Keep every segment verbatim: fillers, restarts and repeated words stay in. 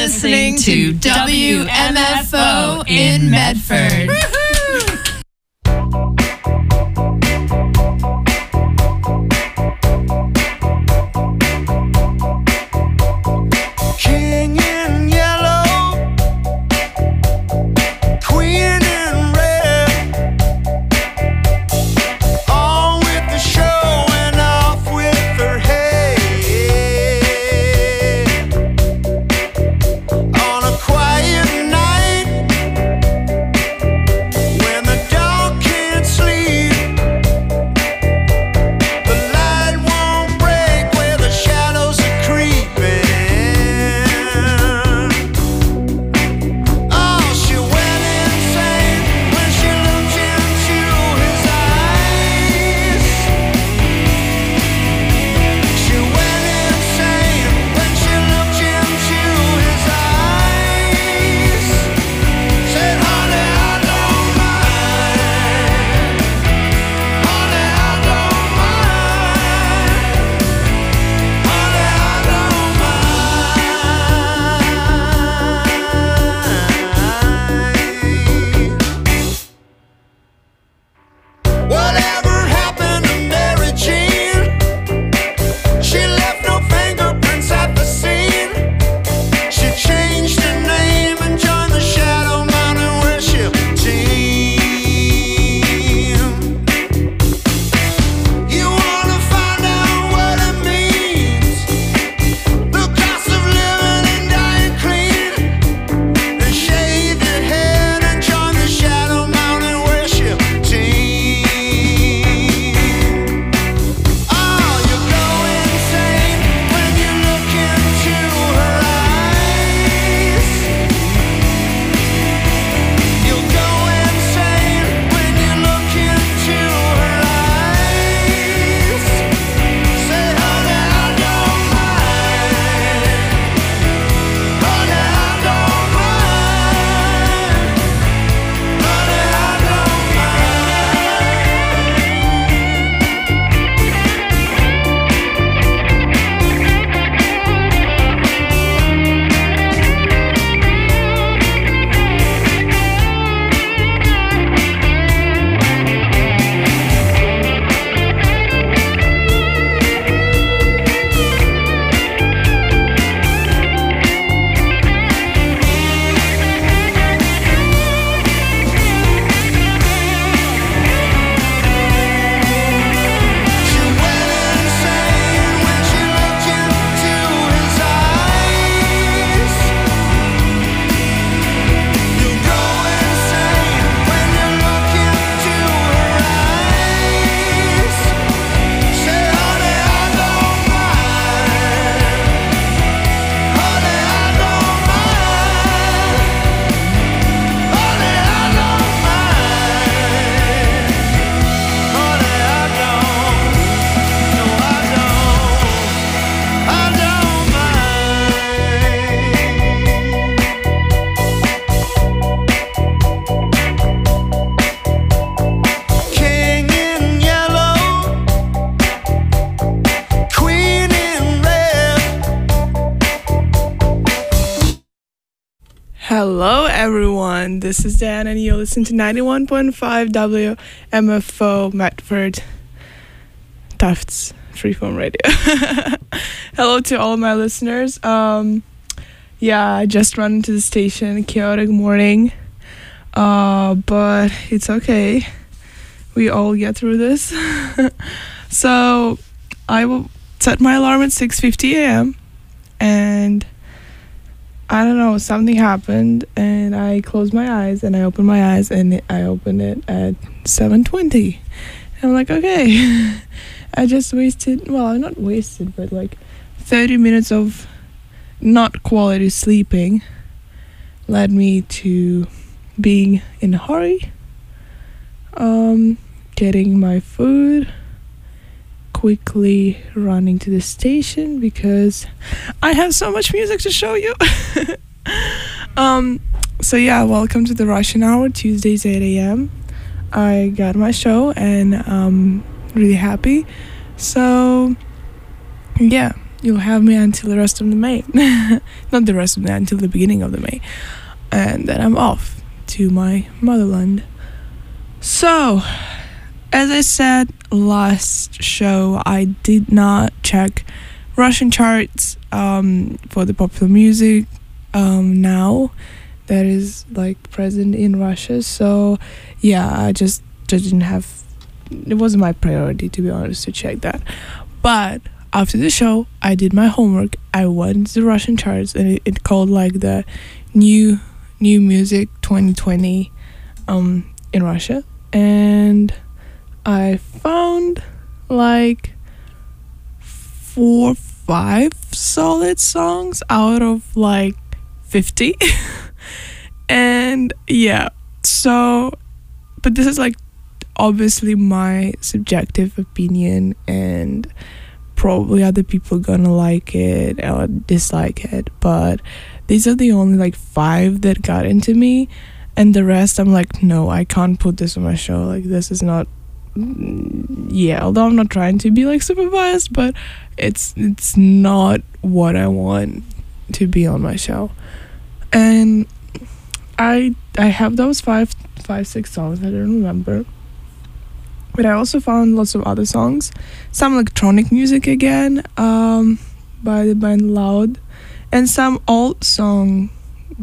listening to W M F O in Medford. Hello everyone, this is Dan and you're listening to ninety-one point five W M F O Medford Tufts Freeform Radio. Hello to all my listeners. Um, yeah, I just ran into the station, chaotic morning, uh, but it's okay. We all get through this. So I will set my alarm at six fifty a.m. and I don't know, something happened and I closed my eyes and I opened my eyes and I opened it at seven twenty. And I'm like, okay, I just wasted, well, not wasted, but like thirty minutes of not quality sleeping led me to being in a hurry, um, getting my food, quickly running to the station because I have so much music to show you. um, so yeah, welcome to the Russian Hour, Tuesdays eight a.m. I got my show and I'm really happy. So yeah, you'll have me until the rest of the May. Not the rest of the until the beginning of the May. And then I'm off to my motherland. So, as I said last show, I did not check Russian charts um, for the popular music um, now that is like present in Russia. So yeah, I just didn't have, it wasn't my priority, to be honest, to check that. But after the show, I did my homework. I went to the Russian charts, and it, it called like the new new music twenty twenty um, in Russia, and I found like four, five solid songs out of like fifty. And yeah, so, but this is like obviously my subjective opinion, and probably other people gonna like it or dislike it, but these are the only like five that got into me, and the rest I'm like, no, I can't put this on my show. Like, this is not, yeah, although I'm not trying to be like super biased, but it's it's not what I want to be on my show. And I I have those five five six songs, I don't remember, but I also found lots of other songs, some electronic music again, um, by the band Loud, and some old songs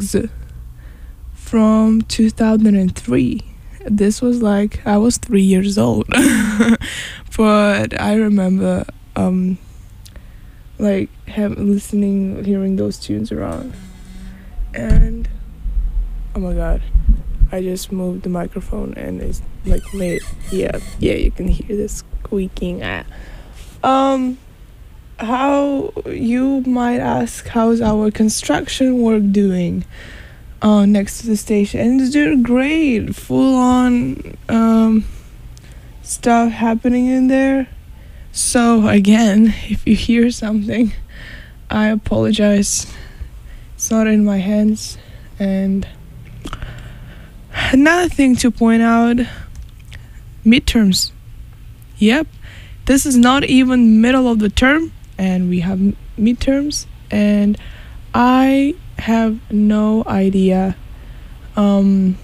from two thousand three. This was like, I was three years old, but I remember um, like have, listening, hearing those tunes around. And oh my god, I just moved the microphone and it's like made, yeah, yeah, you can hear this squeaking. Ah. Um, how, you might ask, how's our construction work doing uh, next to the station? And it's doing great, full on um, stuff happening in there. So again, if you hear something, I apologize. It's not in my hands. And another thing to point out, midterms. Yep, this is not even middle of the term, and we have midterms, and I have no idea um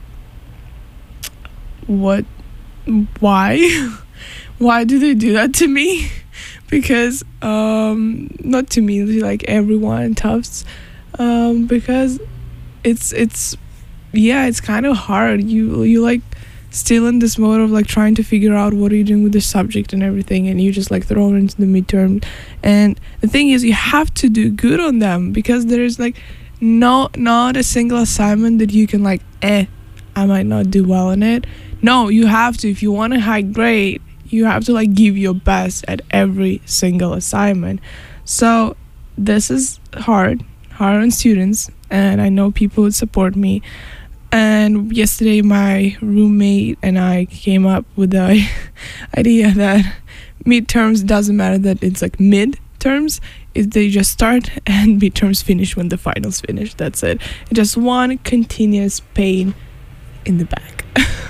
what why why do they do that to me? Because um not to me, like everyone in Tufts, um because it's it's yeah, it's kind of hard. You you like still in this mode of like trying to figure out what are you doing with the subject and everything, and you just like throw it into the midterm. And the thing is, you have to do good on them, because there's like no not a single assignment that you can like, eh, I might not do well in it. No, you have to. If you want a high grade, you have to like give your best at every single assignment. So this is hard hard on students, and I know people would support me. And yesterday my roommate and I came up with the idea that midterms doesn't matter, that it's like mid-terms, is they just start and midterms finish when the finals finish. That's it. Just one continuous pain in the back.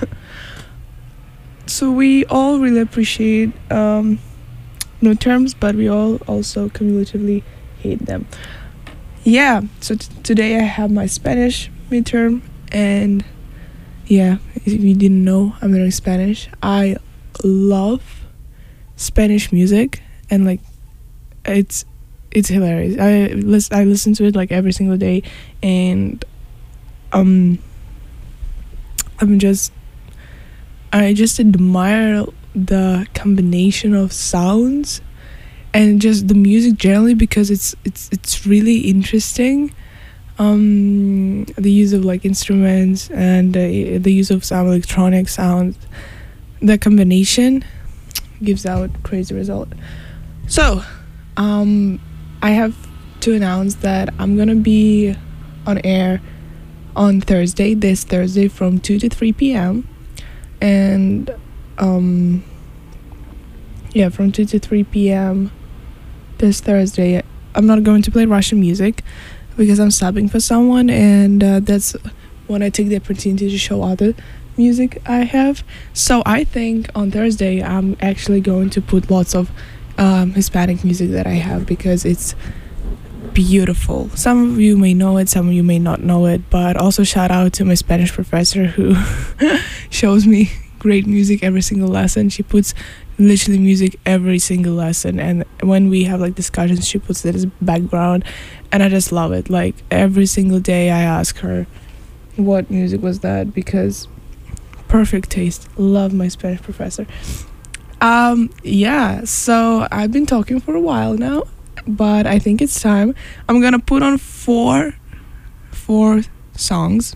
So we all really appreciate um, midterms, but we all also cumulatively hate them. Yeah, so t- today I have my Spanish midterm. And yeah, if you didn't know, I'm learning Spanish. I love Spanish music, and like it's it's hilarious. I listen I listen to it like every single day, and um I'm just I just admire the combination of sounds and just the music generally, because it's it's it's really interesting. Um, the use of like instruments and uh, the use of some electronic sounds, the combination gives out crazy result. So, um, I have to announce that I'm gonna be on air on Thursday, this Thursday from two to three p.m. And um, yeah, from two to three p.m. this Thursday. I'm not going to play Russian music, because I'm subbing for someone, and uh, that's when I take the opportunity to show other music I have. So I think on Thursday I'm actually going to put lots of um, Hispanic music that I have because it's beautiful. Some of you may know it, some of you may not know it, but also shout out to my Spanish professor who shows me great music every single lesson. She puts literally music every single lesson, and when we have like discussions, she puts it as background, and I just love it. Like every single day I ask her what music was that, because perfect taste. Love my Spanish professor. Um yeah, so I've been talking for a while now, but I think it's time. I'm gonna put on four four songs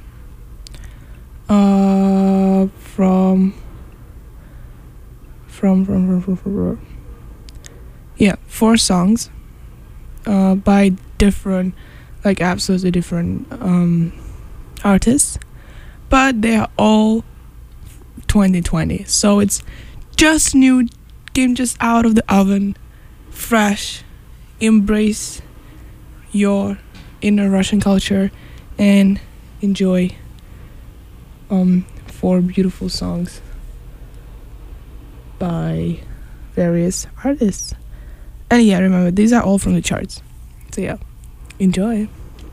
uh from from from from, from, from yeah, four songs uh by different, like absolutely different um artists, but they are all twenty twenty, so it's just new, came just out of the oven, fresh. Embrace your inner Russian culture and enjoy um four beautiful songs by various artists. And yeah, remember, these are all from the charts, so yeah, enjoy.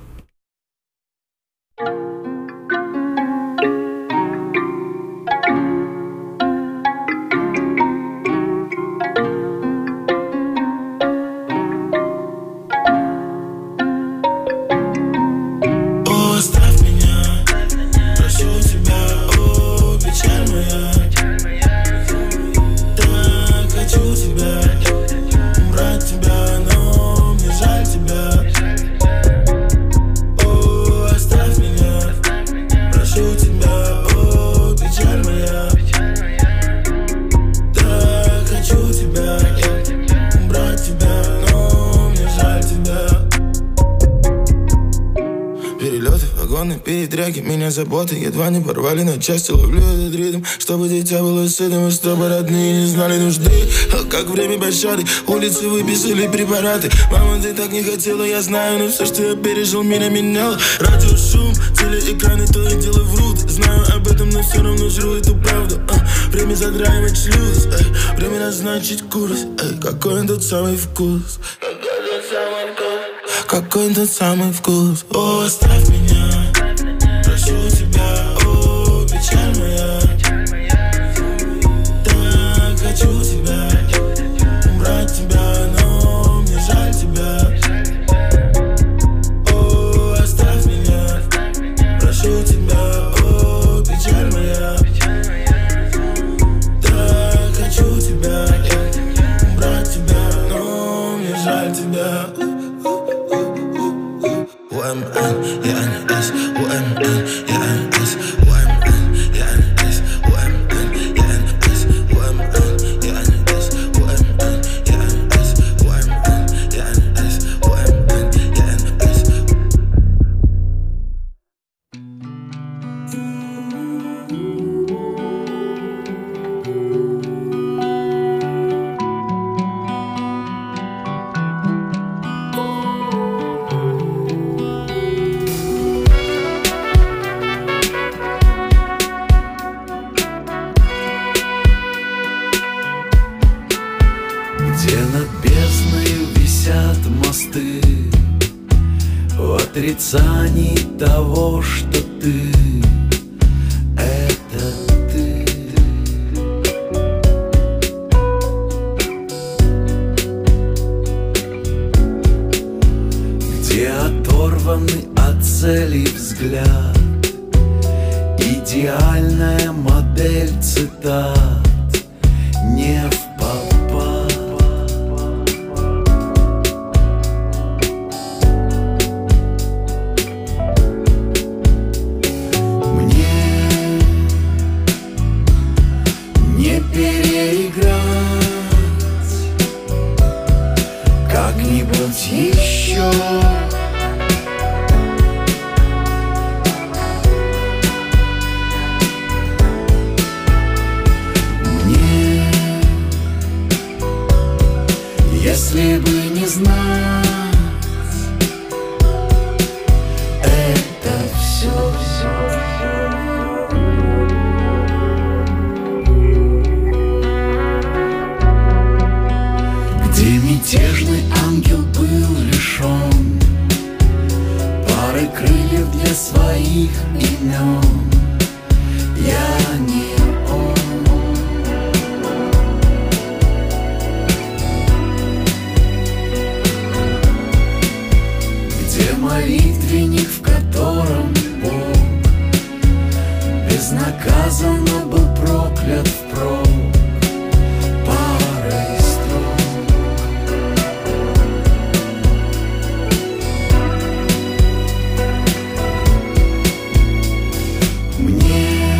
Передряги, меня заботы едва не порвали на части. Ловлю этот ритм, чтобы дитя было сытым, и чтобы родные не знали нужды. А как время пощады, улицы выписали препараты. Мама, ты так не хотела, я знаю, но все, что я пережил, меня меняло. Радио, шум, телеэкраны, то и дело врут. Знаю об этом, но все равно жру эту правду. а, Время задраивать шлюз, эй, время назначить курс. Эй, какой тот самый вкус? Какой тот самый вкус? О, оставь меня, прошу тебя, о, печаль моя. Так хочу тебя, убрать тебя, но мне жаль тебя. О, оставь меня, прошу тебя, о, печаль моя. Так хочу тебя, убрать тебя, но мне жаль тебя. U M N, yeah, and S, U M N, yeah, and S, U M N, yeah, and S, U M N, yeah, and S, U M N, yeah, and S, U M N, yeah, and S, U M N, yeah, and S, U M N, yeah, and S. Где над бездною висят мосты в отрицании того, что ты — это ты. Где оторванный от цели взгляд, идеальная модель цитат не в попад. Не переиграть как-нибудь еще. пары крыльев для своих имен. Я не он. Где молитвенник, в котором Бог безнаказанно был проклят впрок парой строк? Мне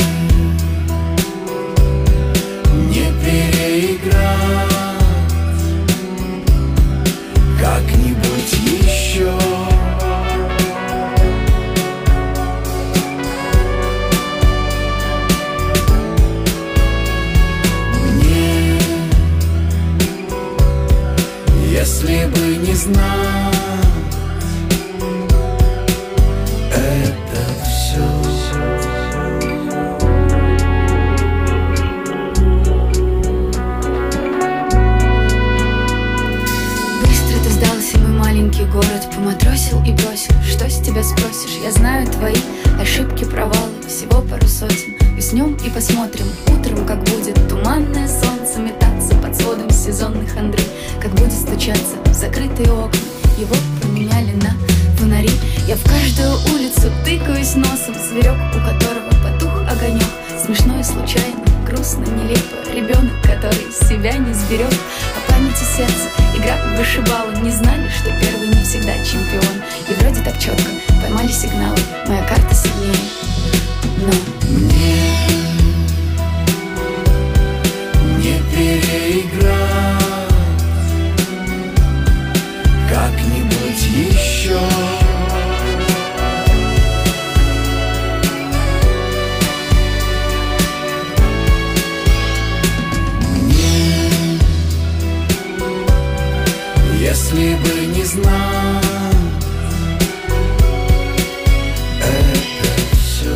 не переиграть как-нибудь еще. Если бы не знать это все. Быстро ты сдался, мой маленький город, поматросил и бросил. Что с тебя спросишь? Я знаю твои ошибки, провалы, всего пару сотен. Уснем и посмотрим утром, как будет туманное солнце метаться под сводом сезонных хандры, как будет стучаться в закрытые окна. Его променяли на фонари. Я в каждую улицу тыкаюсь носом, зверек, у которого потух огонек. Смешно и случайно, грустно, нелепо. Ребенок, который себя не сберег. По памяти сердца игра в вышибалу. Не знали, что первый не всегда чемпион. И вроде так четко поймали сигналы. Моя карта сильнее, но Мне не переиграть как-нибудь еще. Мне, если бы не знать это все.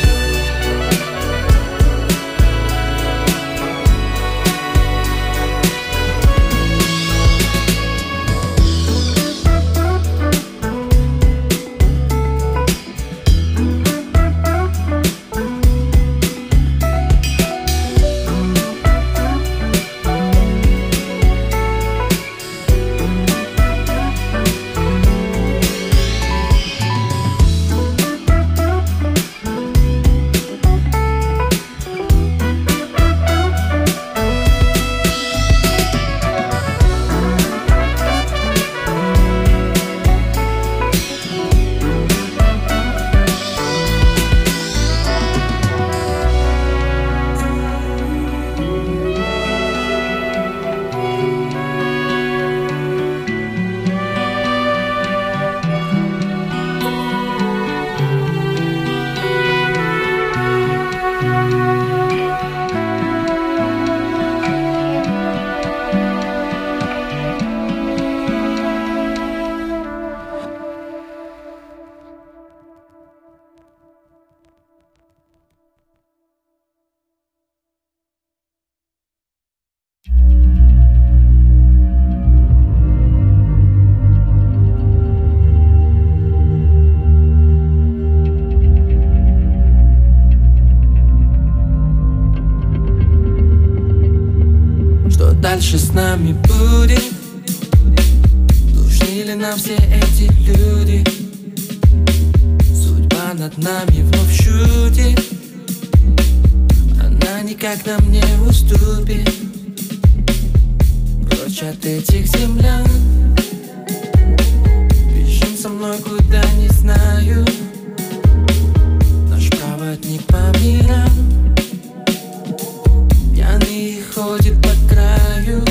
Дальше с нами будет? Нужны ли нам все эти люди? Судьба над нами вновь шутит. Она никак нам не уступит. Прочь от этих землян. Бежим со мной куда не знаю. Наш проводник по мирам. Пьяный ходит по краю.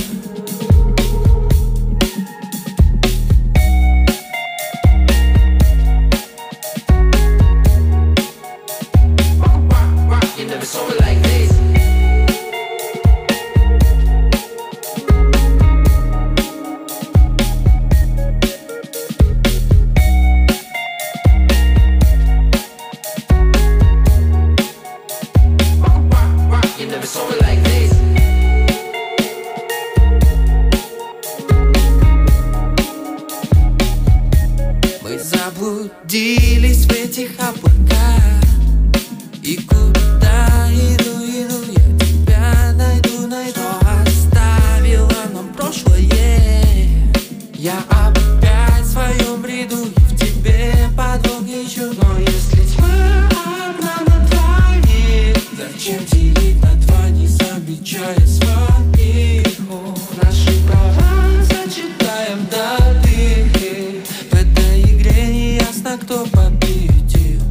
растворились в этих облаках. И куда иду, иду, я тебя найду, найду. Что оставило нам прошлое? Я опять в своем бреду, и в тебе подвох ищу. Но если тьма одна на двоих, зачем делить на два, не замечая своих? Наши права зачитаем до дыр. В этой игре не ясно, кто победил.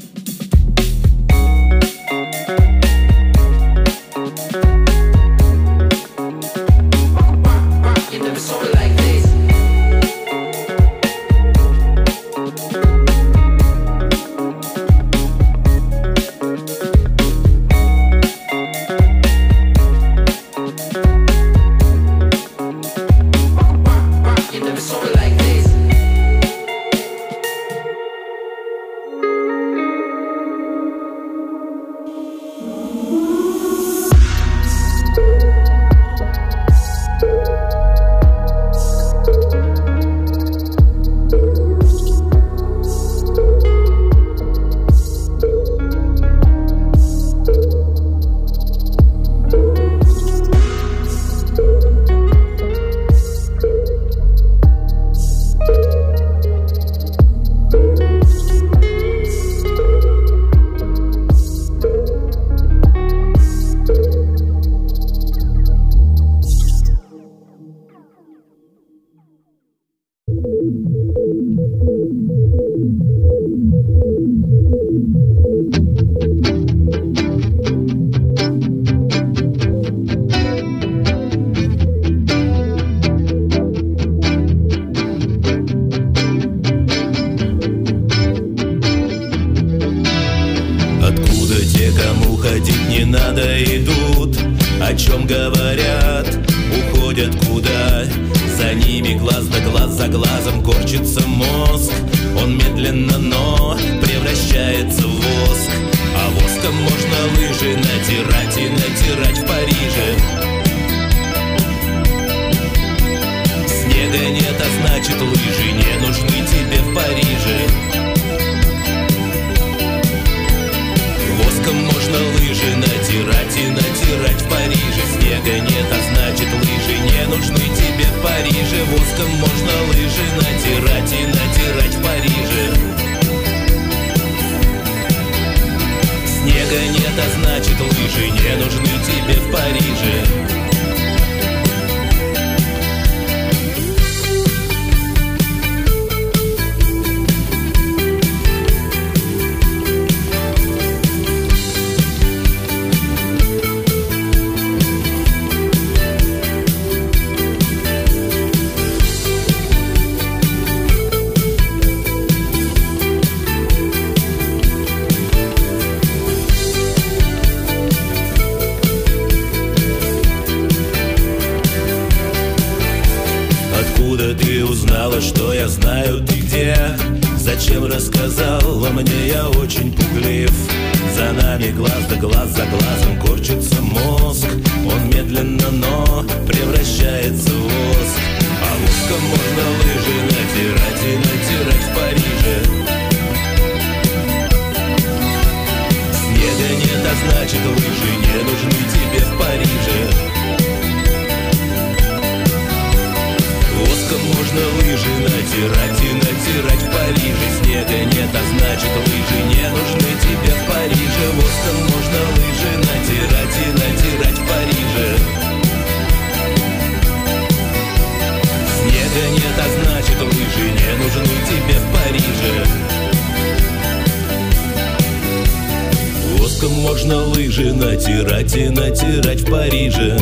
Можно лыжи натирать и натирать в Париже.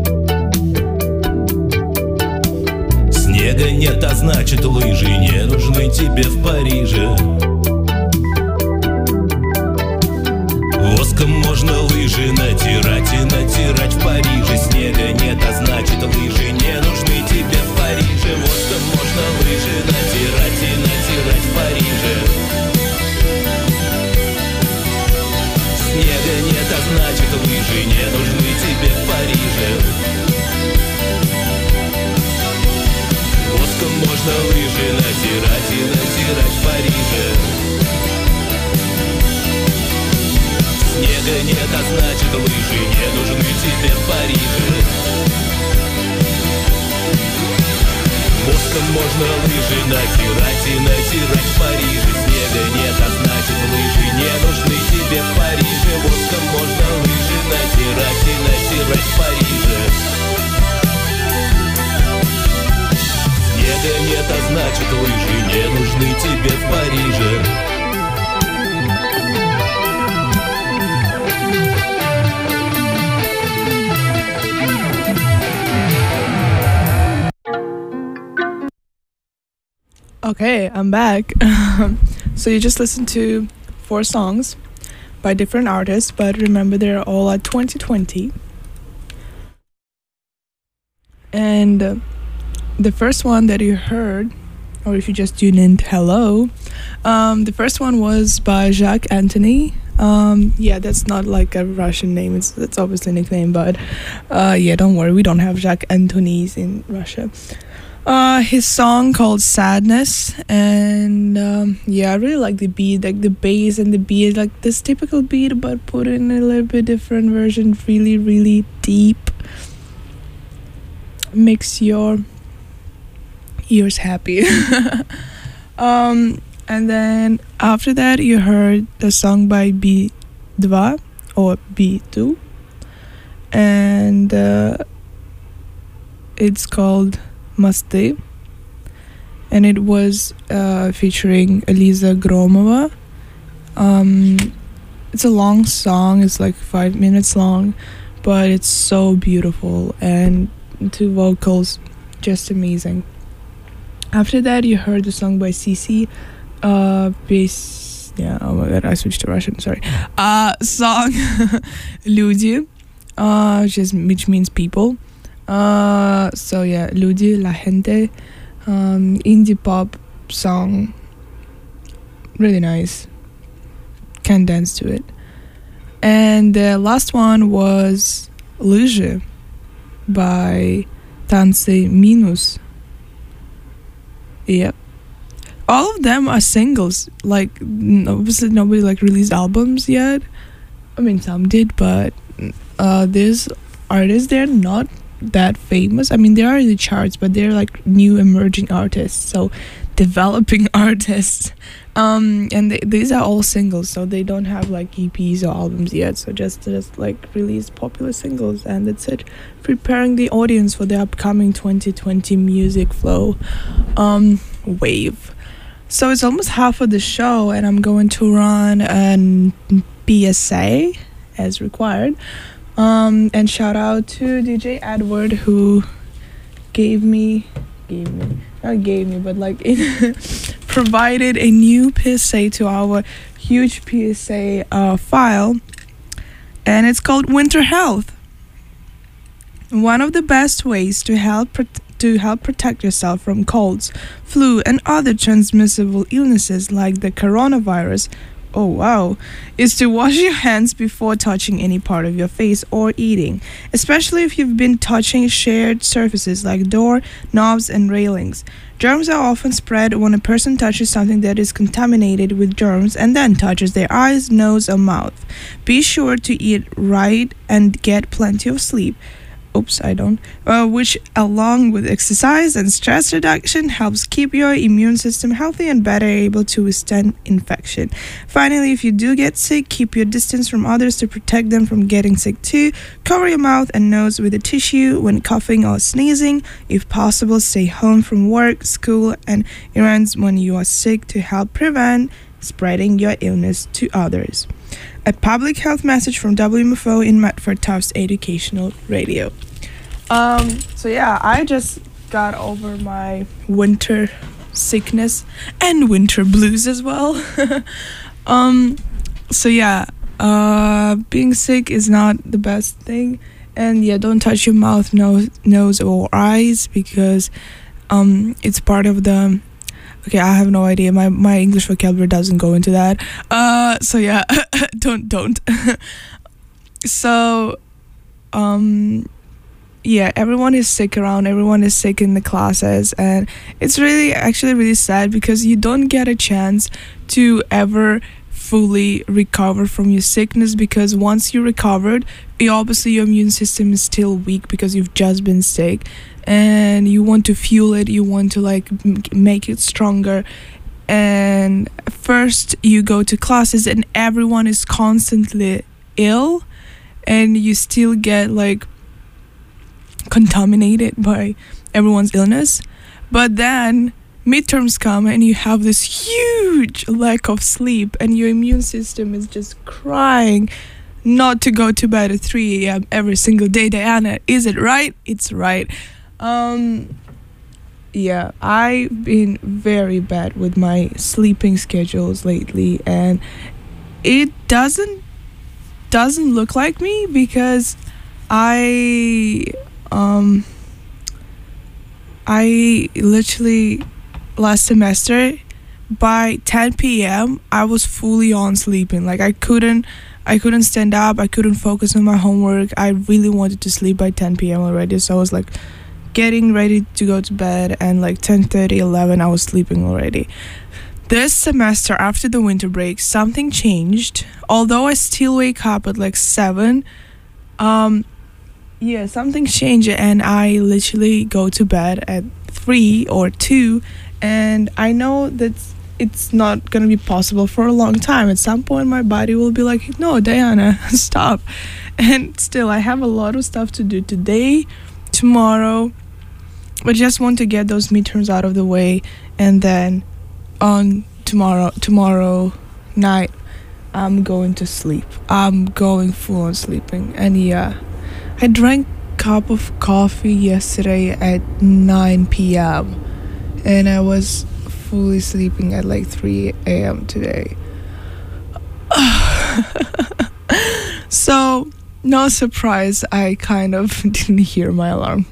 Снега нет, а значит лыжи не нужны тебе в Париже. Воском можно лыжи натирать и натирать в Париже. Снега нет, а значит лыжи не нужны тебе в Париже. Воском можно лыжи натирать и натирать в Париже. Снега нет, а значит лыжи не нужны тебе в Париже. Воском можно лыжи натирать и натирать в Париже. лыжи не нужны тебе в Париже. Воском можно лыжи натирать и натирать в Париже. Снега нет, а значит лыжи не нужны тебе в Париже. Воском можно лыжи натирать и натирать в Париже. Снега нет, а значит лыжи не нужны тебе в Париже. Okay, I'm back. So you just listened to four songs by different artists, but remember they're all at twenty twenty. And uh, the first one that you heard, or if you just tuned in, hello. Um, the first one was by Jacques Anthony. Um, yeah, that's not like a Russian name. It's it's obviously a nickname, but uh, yeah, don't worry, we don't have Jacques Anthony's in Russia. Uh, his song called Sadness, and um, yeah, I really like the beat, like the bass and the beat, like this typical beat, but put in a little bit different version, really, really deep. Makes your ears happy. um, and then after that, you heard the song by B two or B two, and uh, it's called Mosty, and it was uh, featuring Eliza Gromova. Um, it's a long song, it's like five minutes long, but it's so beautiful, and two vocals, just amazing. After that, you heard the song by Cici, uh, Pes- yeah, oh my god, I switched to Russian, sorry. Uh, song Люди, uh, which, is, which means people. Uh, so yeah, Люди, La Gente, um, indie pop song, really nice, can dance to it. And the last one was Лыжи by Tanцы Minus. Yep, all of them are singles. Like obviously nobody like released albums yet. I mean some did, but uh, these artists, they're not that famous. I mean, they are in the charts, but they're like new emerging artists, so developing artists. Um, and they, these are all singles, so they don't have like E Ps or albums yet. So just just like release popular singles, and that's it. Preparing the audience for the upcoming twenty twenty music flow um, wave. So it's almost half of the show, and I'm going to run an P S A as required. Um, and shout out to D J Edward, who gave me, gave me, not gave me, but like it provided a new P S A to our huge P S A uh, file, and it's called Winter Health. One of the best ways to help pro- to help protect yourself from colds, flu, and other transmissible illnesses like the coronavirus, oh wow, is to wash your hands before touching any part of your face or eating, especially if you've been touching shared surfaces like door, knobs, and railings. Germs are often spread when a person touches something that is contaminated with germs and then touches their eyes, nose, or mouth. Be sure to eat right and get plenty of sleep. Oops, I don't. Uh, which, along with exercise and stress reduction, helps keep your immune system healthy and better able to withstand infection. Finally, if you do get sick, keep your distance from others to protect them from getting sick too. Cover your mouth and nose with a tissue when coughing or sneezing. If possible, stay home from work, school, and errands when you are sick to help prevent spreading your illness to others. A public health message from W M F O in Medford Tufts Educational Radio. Um, so yeah, I just got over my winter sickness and winter blues as well. um, so yeah, uh, being sick is not the best thing. And yeah, don't touch your mouth, nose, nose or eyes, because um, it's part of the... Okay, I have no idea. My my English vocabulary doesn't go into that. Uh, so yeah, don't don't. so, um, yeah, everyone is sick around. Everyone is sick in the classes, and it's really actually really sad because you don't get a chance to ever fully recover from your sickness, because once you recovered, you, obviously your immune system is still weak because you've just been sick, and you want to fuel it, you want to like m- make it stronger. And first you go to classes and everyone is constantly ill, and you still get like contaminated by everyone's illness. But then midterms come and you have this huge lack of sleep, and your immune system is just crying not to go to bed at three a.m. every single day. Diana, is it right? It's right. Um, yeah, I've been very bad with my sleeping schedules lately, and it doesn't doesn't look like me, because I um I literally last semester by ten p.m. I was fully on sleeping. Like I couldn't I couldn't stand up, I couldn't focus on my homework. I really wanted to sleep by ten p.m. already, so I was like getting ready to go to bed, and like ten thirty, eleven I was sleeping already. This semester, after the winter break, something changed. Although I still wake up at like seven, um yeah, something changed, and I literally go to bed at three or two, and I know that it's not gonna be possible for a long time. At some point my body will be like, no, Diana, stop. And still I have a lot of stuff to do today, tomorrow. I just want to get those midterms out of the way, and then on tomorrow tomorrow night I'm going to sleep. I'm going full on sleeping. And yeah, I drank a cup of coffee yesterday at nine p.m. and I was fully sleeping at like three a.m. today. So no surprise, I kind of didn't hear my alarm.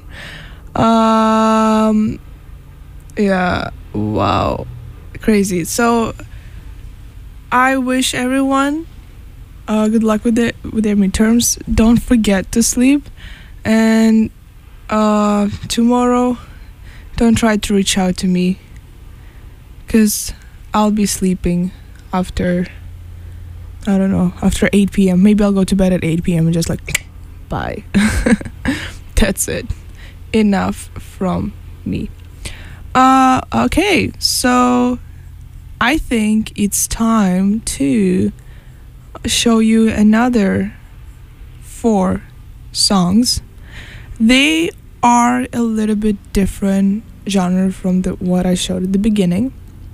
Um yeah, wow, crazy. So I wish everyone uh, good luck with it with their midterms. Don't forget to sleep, and uh, tomorrow don't try to reach out to me, because I'll be sleeping after, I don't know, after eight p.m. Maybe I'll go to bed at eight p.m. and just like bye. That's it. Enough from me. Uh okay, so I think it's time to show you another four songs. They are a little bit different genre from the what I showed at the beginning.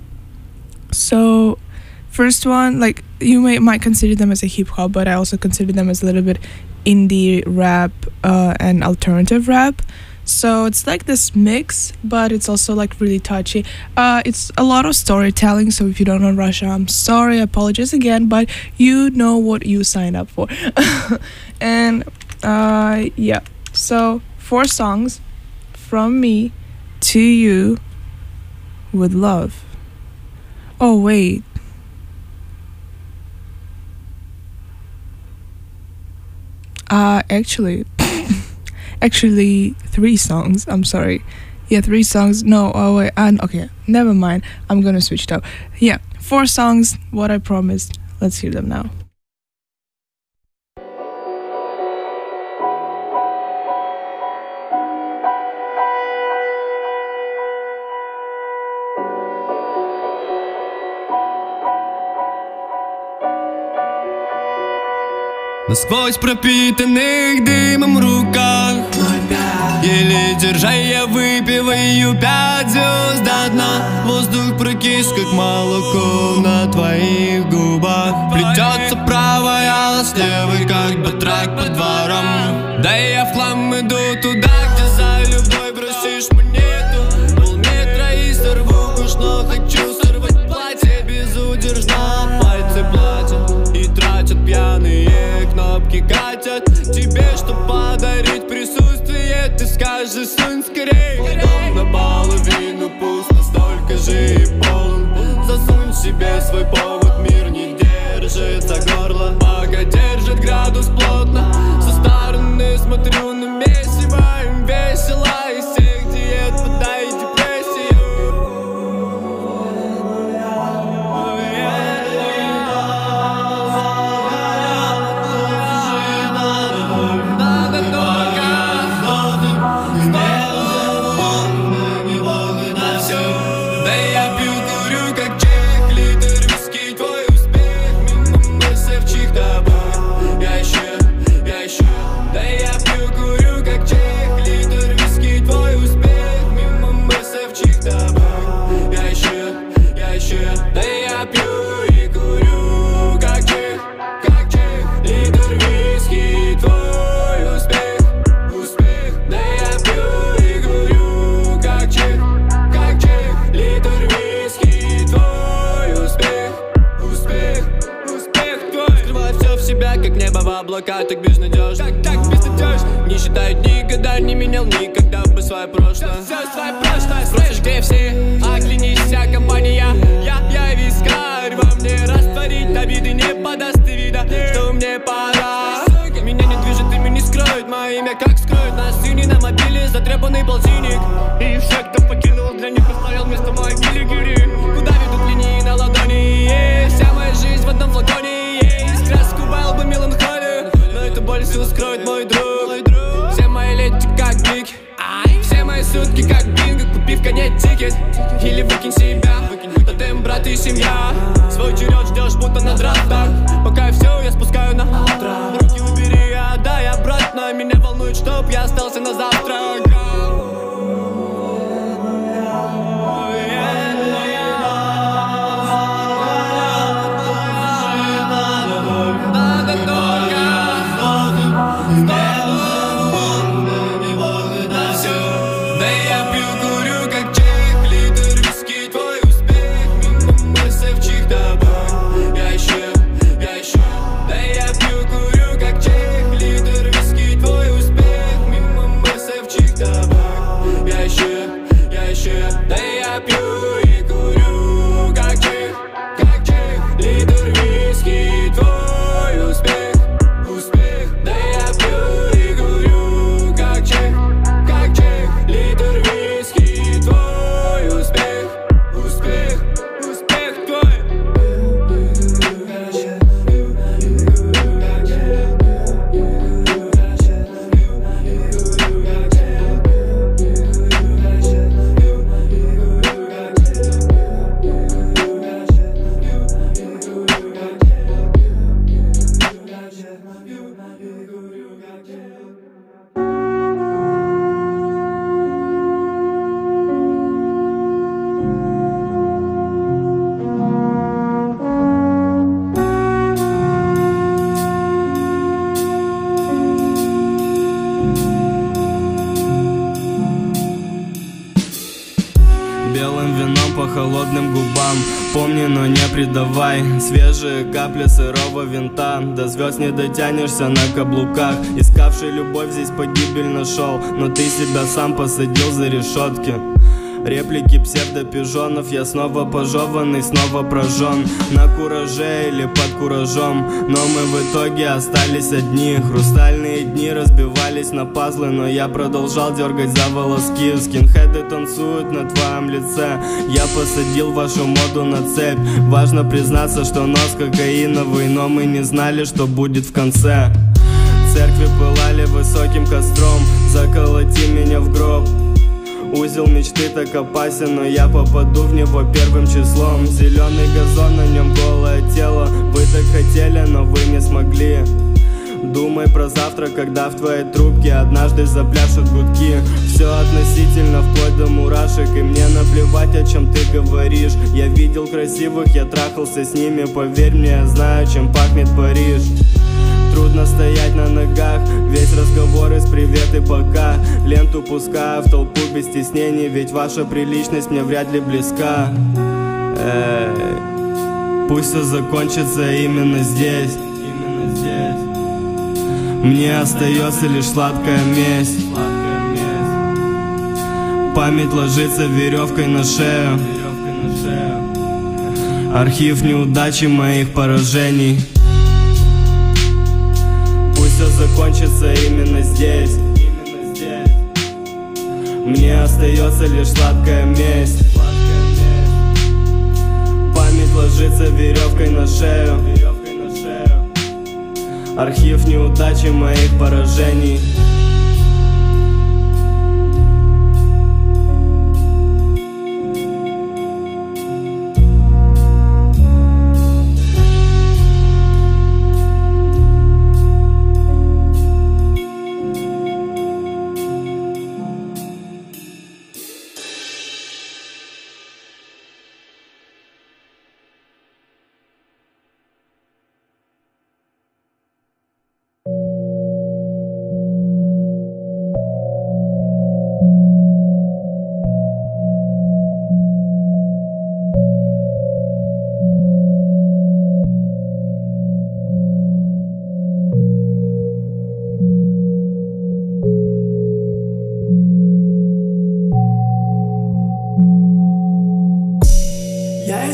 So first one, like, you may might consider them as a hip hop, but I also consider them as a little bit indie rap uh, and alternative rap. So it's like this mix, but it's also like really touchy. Uh, it's a lot of storytelling, so if you don't know Russia, I'm sorry, I apologize again, but you know what you signed up for. And uh, yeah, so four songs from me to you with love. Oh wait. Uh, actually... Actually, three songs. I'm sorry. Yeah, three songs. No, oh wait. And okay, never mind. I'm gonna switch it up. Yeah, four songs. What I promised. Let's hear them now. Насквозь пропитанных дымом руках, еле держа я выпиваю пять звезд до дна. Воздух прокис, как молоко на твоих губах. Плетется правая с левой, как бы трак по дворам. Да я в хлам иду туда, где за любой бросишь монету. Полметра и сорву куш, но хочу сорвать платье безудержно. Пальцы платят и тратят пьяные кнопки катят тебе, чтоб подарить присутствие. Ты скажешь, сын, скорей. Дом наполовину пуст, настолько же и полон. Засунь себе свой повод, мир не держит за горло. Пока держит градус плотно. Со стороны смотрю на месиво, им весело. Из всех диет подай депрессию. как небо в облаках, так безнадежно. Так, так безнадежно. Не считаю никогда, не менял никогда бы свое прошлое. Все свое прошлое, слышишь, где все? Оглянись, вся компания. Я, я вискарь, во мне растворить обиды не подаст ты вида, что мне пора. Меня не движет, ими не скроет, мое имя как скроет. На сыне на мобиле затрепанный полтинник. И все, кто покинул, для них оставил вместо моей гири-гири. Куда ведут линии на ладони? Ей, вся моя жизнь в одном флаконе. Ей, краску бал бы меланхолию, но эта боль все скроет мой друг. Все мои лети как блики, все мои сутки как бинго. Купи в конец тикет или выкинь себя. Тотем, брат и семья. Свой черед ждешь, будто на драфтах. Пока все я спускаю на утро. Руки убери, отдай обратно. Меня волнует, чтоб я остался на завтрак. Холодным губам, помни, но не предавай. Свежие капли сырого винта, до звезд не дотянешься на каблуках. Искавший любовь здесь погибель нашел, но ты себя сам посадил за решетки. Реплики псевдопижонов, я снова пожеванный, снова прожжен. На кураже или под куражом, но мы в итоге остались одни. Хрустальные дни разбивались на пазлы, но я продолжал дергать за волоски. Скинхеды танцуют на твоем лице, я посадил вашу моду на цепь. Важно признаться, что нос кокаиновый, но мы не знали, что будет в конце. Церкви пылали высоким костром, заколоти меня в гроб. Узел мечты так опасен, но я попаду в него первым числом. Зеленый газон, на нем голое тело. Вы так хотели, но вы не смогли. Думай про завтра, когда в твоей трубке однажды запляшут гудки. Все относительно, вплоть до мурашек, и мне наплевать, о чем ты говоришь. Я видел красивых, я трахался с ними, поверь мне, я знаю, чем пахнет Париж. Трудно стоять на ногах, весь разговор из привет и пока. Ленту пускаю в толпу без стеснений, ведь ваша приличность мне вряд ли близка. Эй, пусть все закончится именно здесь, именно здесь. Мне остается лишь сладкая месть. Память ложится веревкой на шею. Архив неудачи моих поражений. Все закончится именно здесь, именно здесь. Мне остается лишь сладкая месть. Память ложится веревкой на шею. Архив неудачи моих поражений.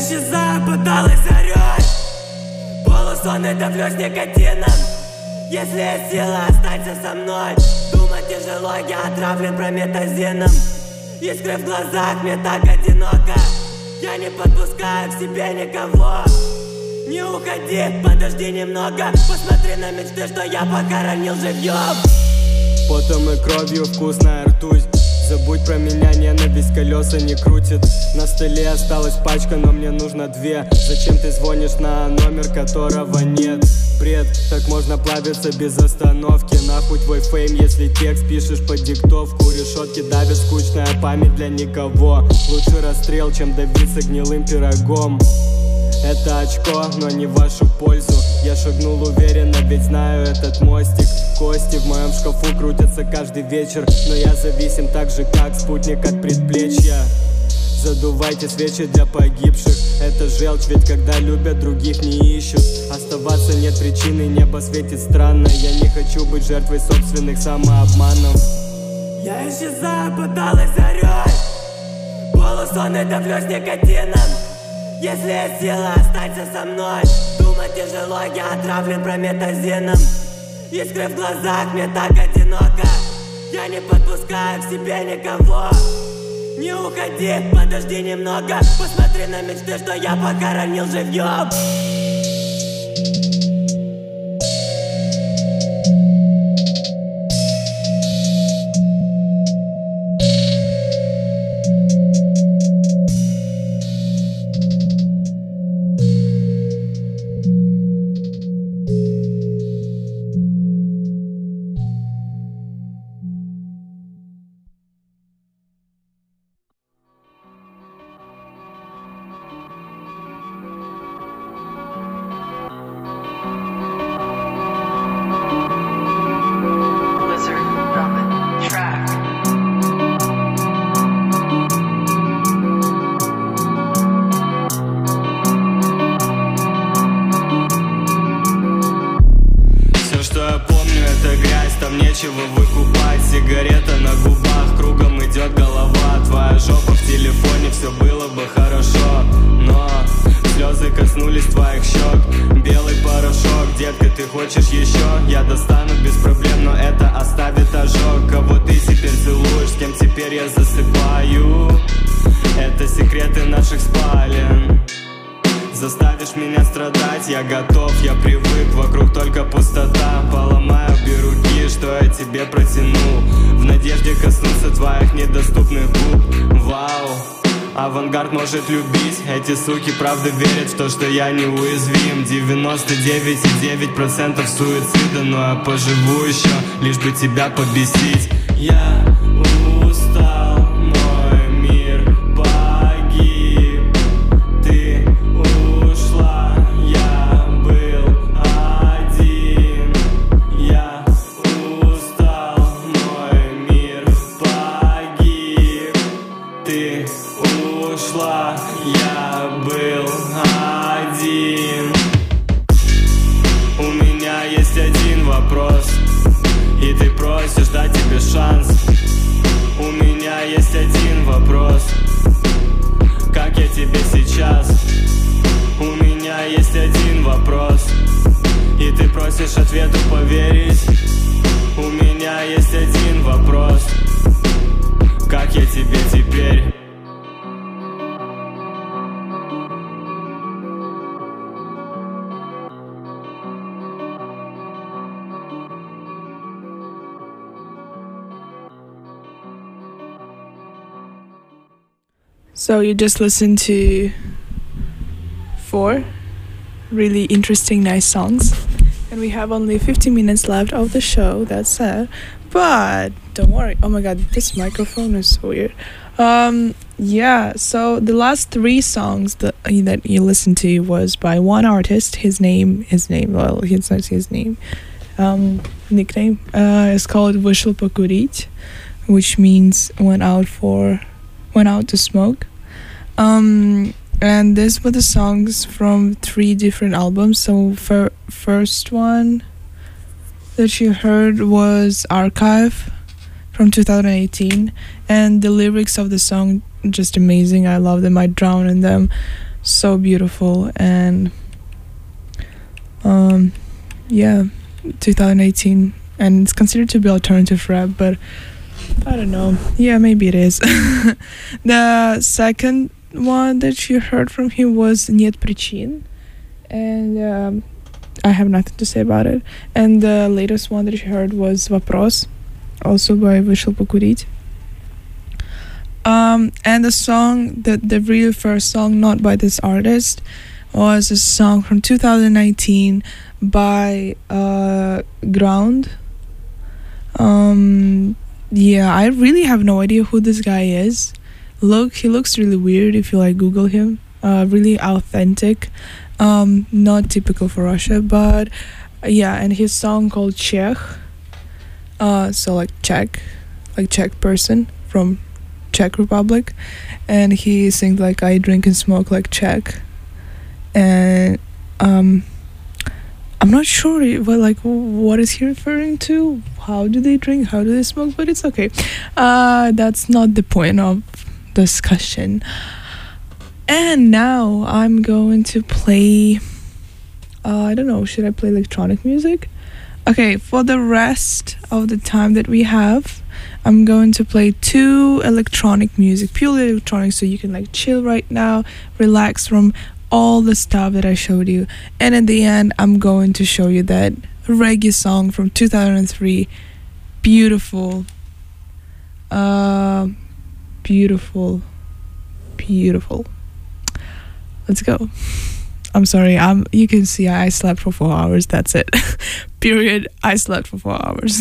исчезаю под алой зарей. Полусонный давлюсь никотином. Если есть сила, останься со мной. Думать тяжело, я отравлен прометазином. Искры в глазах, мне так одиноко. Я не подпускаю к себе никого. Не уходи, подожди немного. Посмотри на мечты, что я похоронил живьем. Потом и кровью вкусная ртуть. Забудь про меня, ненависть, колеса не крутит. На столе осталась пачка, но мне нужно две. Зачем ты звонишь на номер, которого нет? Бред, так можно плавиться без остановки. Нахуй твой фейм, если текст пишешь под диктовку. Решетки давит, скучная память для никого. Лучше расстрел, чем добиться гнилым пирогом. Это очко, но не в вашу пользу. Я шагнул уверенно, ведь знаю этот мостик. Кости в моем шкафу крутятся каждый вечер. Но я зависим так же, как спутник от предплечья. Задувайте свечи для погибших. Это желчь, ведь когда любят, других не ищут. Оставаться нет причины, небо светит странно. Я не хочу быть жертвой собственных самообманов. Я исчезаю под алой зарей. Полусонный давлюсь никотином. Если есть сила, останься со мной. Думать тяжело, я отравлен прометазином. Искры в глазах, мне так одиноко. Я не подпускаю к себе никого. Не уходи, подожди немного. Посмотри на мечты, что я похоронил живьем. Выкупать сигарета на губах, кругом идет голова. Твоя жопа в телефоне, все было бы хорошо. Но слезы коснулись твоих щек. Белый порошок, детка, ты хочешь еще? Я достану без проблем, но это оставит ожог. Кого ты теперь целуешь, с кем теперь я засыпаю? Это секреты наших спален. Заставишь меня страдать, я готов, я привык. Вокруг только пустота, поломаю обе руки, что я тебе протяну. В надежде коснуться твоих недоступных губ. Вау, авангард может любить. Эти суки правда верят в то, что я неуязвим. девяносто девять целых девять процентов суицида. Но я поживу еще, лишь бы тебя побесить. Я устал, мой мир погиб. Ты ушла, я был один. Я устал, мой мир погиб. Ты ушла, я был один. У меня есть один вопрос, и ты просишь дать тебе шанс. У меня есть один вопрос: как я тебе сейчас? У меня есть один вопрос, и ты просишь ответу поверить. У меня есть один вопрос: как я тебе теперь? So you just listened to four really interesting, nice songs. And we have only fifteen minutes left of the show, that's sad. But don't worry. Oh my god, this microphone is so weird. Um, yeah, so the last three songs that, that you listened to was by one artist. His name, his name, well, it's not his name. Um, nickname uh, is called Вышел покурить, which means went out for, went out to smoke. Um, and these were the songs from three different albums. So for first one that you heard was Archive from two thousand eighteen, and the lyrics of the song just amazing. I love them. I drown in them. so beautiful. And um, yeah, twenty eighteen, and it's considered to be alternative rap, but I don't know. Yeah, maybe it is. The second one that you heard from him was Нет причин, and um, I have nothing to say about it. And the latest one that you heard was Вопрос, also by Вышел покурить. Um, and the song, the, the really first song, not by this artist, was a song from two thousand nineteen by uh, Ground. Um, yeah, I really have no idea who this guy is. Look, he looks really weird if you like Google him. Uh, really authentic. Um, not typical for Russia, but uh, yeah, and his song called Czech. Uh, so like Czech, like Czech person from Czech Republic, and he sings like I drink and smoke like Czech, and um, I'm not sure what like what is he referring to. How do they drink? How do they smoke? But it's okay. Uh, that's not the point of discussion. And now I'm going to play. Uh, I don't know. Should I play electronic music? Okay, for the rest of the time that we have, I'm going to play two electronic music, purely electronic, so you can like chill right now, relax from all the stuff that I showed you. And in the end, I'm going to show you that reggae song from two thousand three. Beautiful. Uh, beautiful. Beautiful. Let's go. I'm sorry, I'm, you can see I slept for four hours, that's it. Period, I slept for four hours.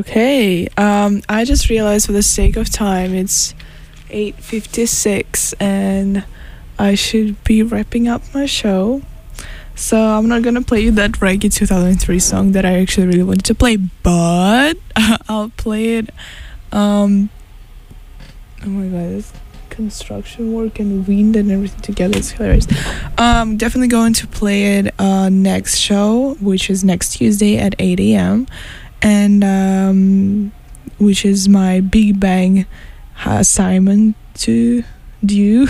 Okay. Um, I just realized for the sake of time, it's eight fifty-six and I should be wrapping up my show. So I'm not gonna play you that Reggae two thousand three song that I actually really wanted to play, but I'll play it. Um, oh my god, this construction work and wind and everything together is hilarious. Um, definitely going to play it uh, next show, which is next Tuesday at eight a.m. and um, which is my Big Bang assignment to do.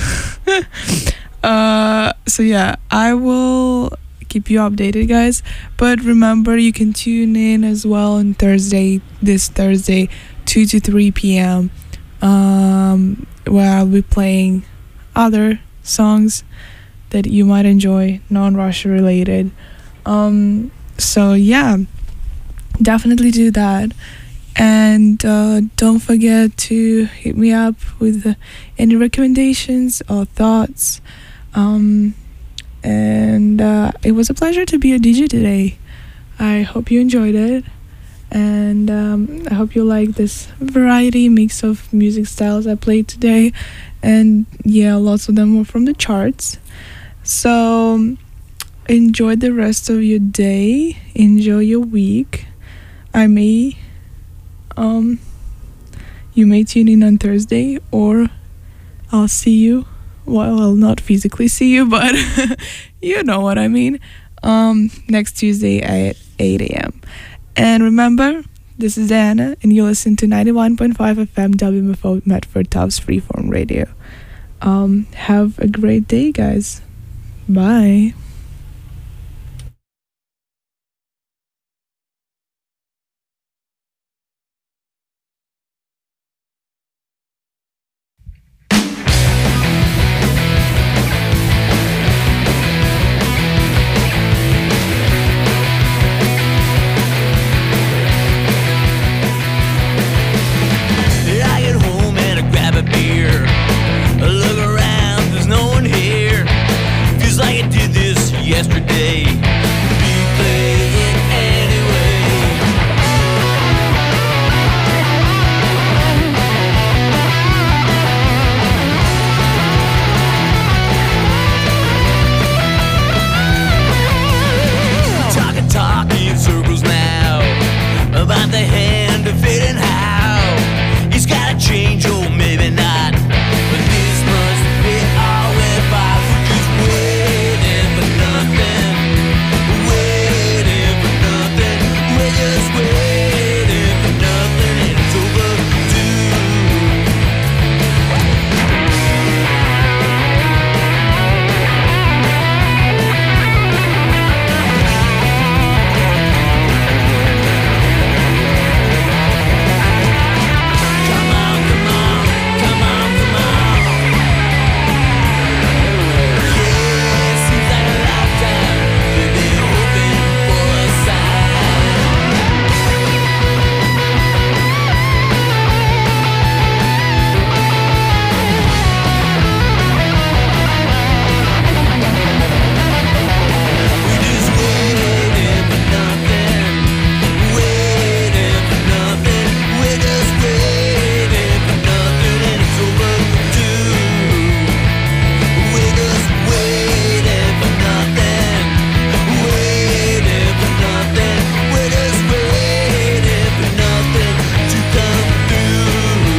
uh, so yeah, I will keep you updated, guys. But remember, you can tune in as well on Thursday, this Thursday, two to three p.m. Um, where I'll be playing other songs that you might enjoy, non-Russia related. Um, so yeah, definitely do that. And uh, don't forget to hit me up with uh, any recommendations or thoughts. Um, and uh, it was a pleasure to be a D J today. I hope you enjoyed it. And um, I hope you like this variety mix of music styles I played today. And yeah, lots of them were from the charts. So enjoy the rest of your day. Enjoy your week. I may, um, you may tune in on Thursday, or I'll see you. Well, I'll not physically see you, but you know what I mean. Um, next Tuesday at eight a.m. And remember, this is Anna, and you listen to ninety-one point five F M W M F O Medford Tufts Freeform Radio. Um, have a great day, guys. Bye.